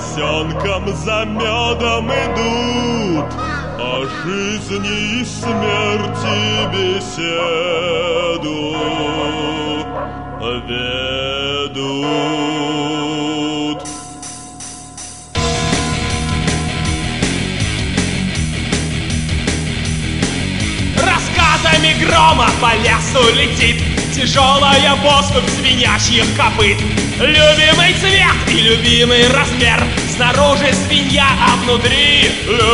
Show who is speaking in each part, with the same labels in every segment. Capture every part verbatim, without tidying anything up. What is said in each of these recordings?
Speaker 1: поросенком за медом идут, о жизни и смерти беседу ведут.
Speaker 2: Раскатами грома по лесу летит тяжелая поступь свинячьих копыт. Любимый цвет и любимый размер, снаружи свинья, а внутри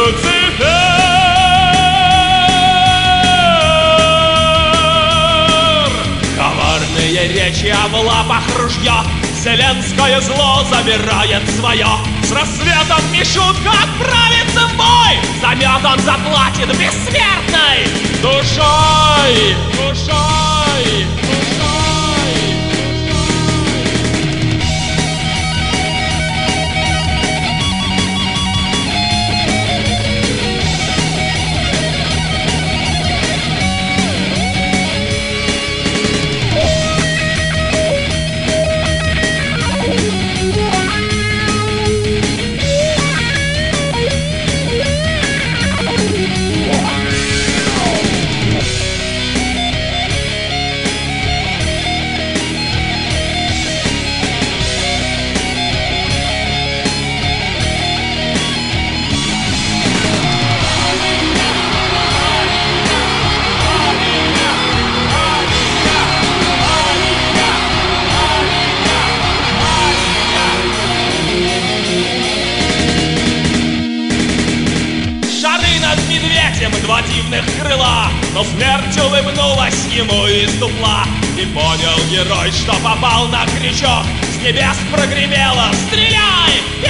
Speaker 2: Люцифер. Коварные речи, а в лапах ружье, вселенское зло забирает свое. С рассветом Мишутка отправится в бой, за мед он заплатит бессмертной душой, душой, душой. Два дивных крыла, но смерть улыбнулась ему из дупла. И понял герой, что попал на крючок, с небес прогремело: стреляй! И